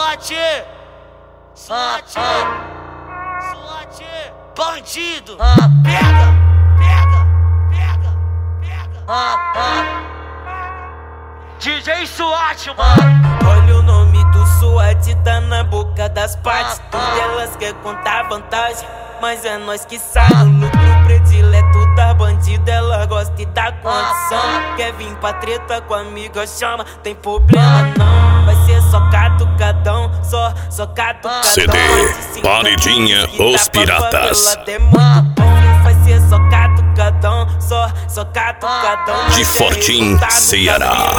Suate, suate, suate, bandido, pega, pega, pega, pega. DJ Suate, mano. Olha o nome do SWAT, tá na boca das partes. Tudo elas quer contar vantagem, mas é nós que sai no lucro predileto da bandida. Ela gosta e dá condição. Quer vir pra treta com a amiga, chama, tem problema não. Vai ser só catucadão, só catucadão. CD Paredinha Os Piratas. Vai ser só catucadão, só catucadão. De Fortim, Ceará.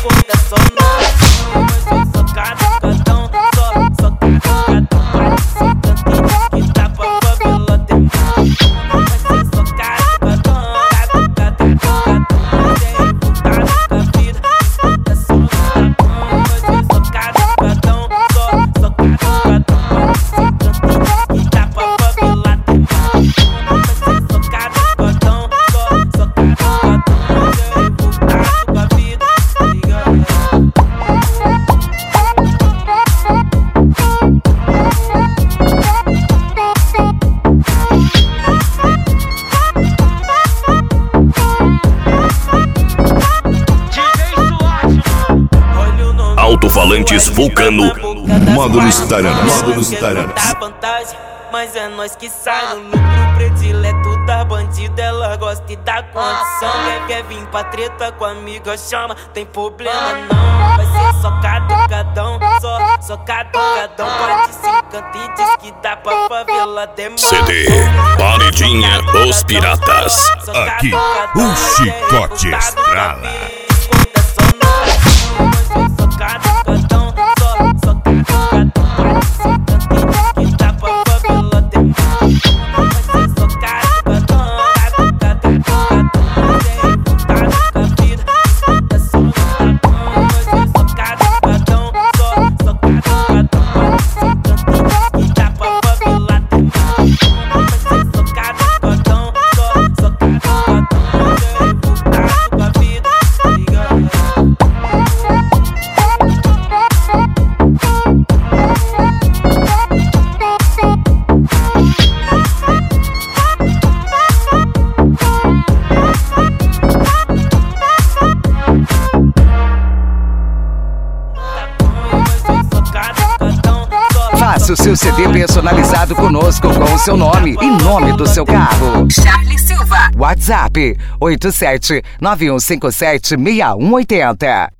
Alto-falantes Vulcano, módulos Taranas. Mas é nós que sai no lucro predileto da bandida. Ela gosta e dá condição. Quer vir pra treta com a amiga, chama, tem problema não. Vai ser só catucadão, só catucadão. Pode se canta e diz que dá pra favela demora. CD Paredinha Os Piratas. Aqui o chicote estrala. Faça o seu CD personalizado conosco com o seu nome e nome do seu carro. Charlie Silva. WhatsApp 8791576180.